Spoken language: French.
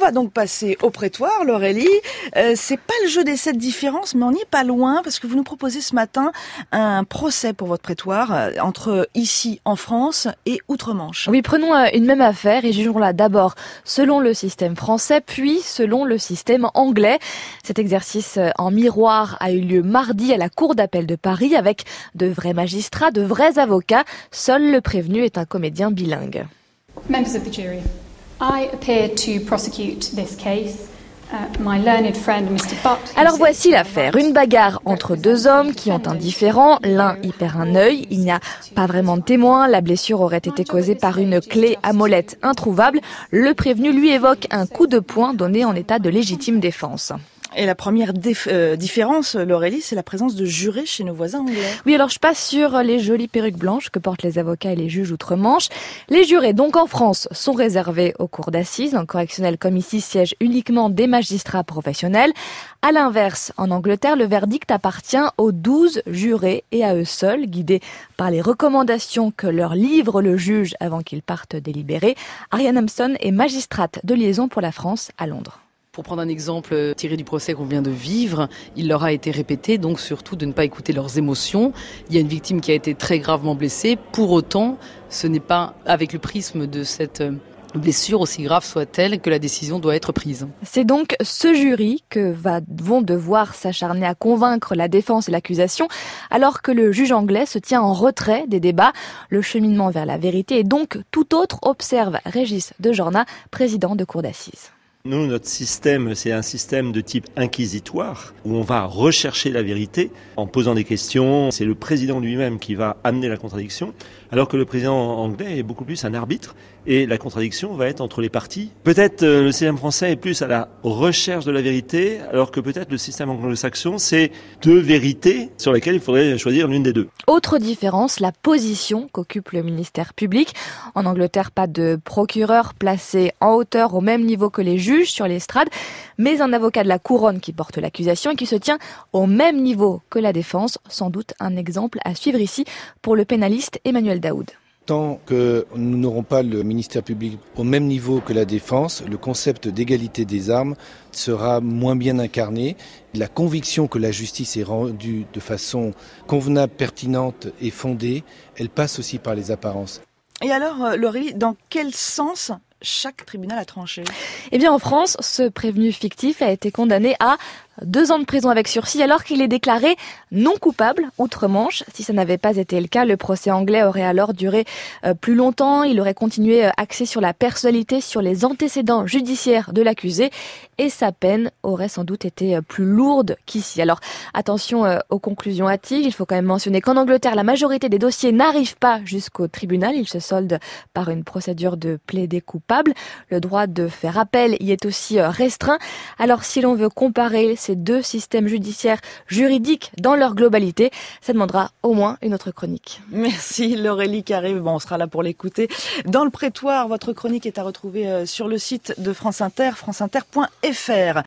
va donc passer au prétoire, Laurélie. C'est pas le jeu des 7 différences, mais on n'y est pas loin parce que vous nous proposez ce matin un procès pour votre prétoire entre ici en France et outre-Manche. Oui, prenons une même affaire et jugeons-la d'abord selon le système français, puis selon le système anglais. Cet exercice en miroir a eu lieu mardi à la Cour d'appel de Paris avec de vrais magistrats, de vrais avocats. Seul le prévenu est un comédien bilingue. Members of the jury, I appear to prosecute this case. My learned friend, Mr. Butt. Alors voici l'affaire. Une bagarre entre deux hommes qui ont un différend. L'un y perd un œil. Il n'y a pas vraiment de témoin. La blessure aurait été causée par une clé à molette introuvable. Le prévenu lui évoque un coup de poing donné en état de légitime défense. Et la première différence, Laurélie, c'est la présence de jurés chez nos voisins anglais. Oui, alors je passe sur les jolies perruques blanches que portent les avocats et les juges outre-Manche. Les jurés, donc en France, sont réservés aux cours d'assises. En correctionnel comme ici, siègent uniquement des magistrats professionnels. À l'inverse, en Angleterre, le verdict appartient aux 12 jurés et à eux seuls, guidés par les recommandations que leur livre le juge avant qu'ils partent délibérer. Ariane Hampson est magistrate de liaison pour la France à Londres. Pour prendre un exemple tiré du procès qu'on vient de vivre, il leur a été répété donc surtout de ne pas écouter leurs émotions. Il y a une victime qui a été très gravement blessée. Pour autant, ce n'est pas avec le prisme de cette blessure, aussi grave soit-elle, que la décision doit être prise. C'est donc ce jury que vont devoir s'acharner à convaincre la défense et l'accusation, alors que le juge anglais se tient en retrait des débats. Le cheminement vers la vérité est donc tout autre, observe Régis Dejorna, président de cour d'assises. Nous, notre système, c'est un système de type inquisitoire, où on va rechercher la vérité en posant des questions. C'est le président lui-même qui va amener la contradiction, alors que le président anglais est beaucoup plus un arbitre, et la contradiction va être entre les parties. Peut-être le système français est plus à la recherche de la vérité, alors que peut-être le système anglo-saxon, c'est deux vérités sur lesquelles il faudrait choisir l'une des deux. Autre différence, la position qu'occupe le ministère public. En Angleterre, pas de procureur placé en hauteur au même niveau que les juges sur l'estrade, mais un avocat de la couronne qui porte l'accusation et qui se tient au même niveau que la défense. Sans doute un exemple à suivre ici pour le pénaliste Emmanuel Daoud. Tant que nous n'aurons pas le ministère public au même niveau que la défense, le concept d'égalité des armes sera moins bien incarné. La conviction que la justice est rendue de façon convenable, pertinente et fondée, elle passe aussi par les apparences. Et alors, Laurélie, dans quel sens chaque tribunal a tranché ? Eh bien, en France, ce prévenu fictif a été condamné à 2 ans de prison avec sursis alors qu'il est déclaré non coupable outre-Manche. Si ça n'avait pas été le cas, le procès anglais aurait alors duré plus longtemps. Il aurait continué axé sur la personnalité, sur les antécédents judiciaires de l'accusé et sa peine aurait sans doute été plus lourde qu'ici. Alors attention aux conclusions hâtives. Il faut quand même mentionner qu'en Angleterre, la majorité des dossiers n'arrivent pas jusqu'au tribunal. Ils se soldent par une procédure de plaidé coupable. Le droit de faire appel y est aussi restreint. Alors si l'on veut comparer ces deux systèmes judiciaires juridiques dans leur globalité, ça demandera au moins une autre chronique. Merci Laurélie Carré. Bon, on sera là pour l'écouter. Dans le prétoire, votre chronique est à retrouver sur le site de France Inter, franceinter.fr.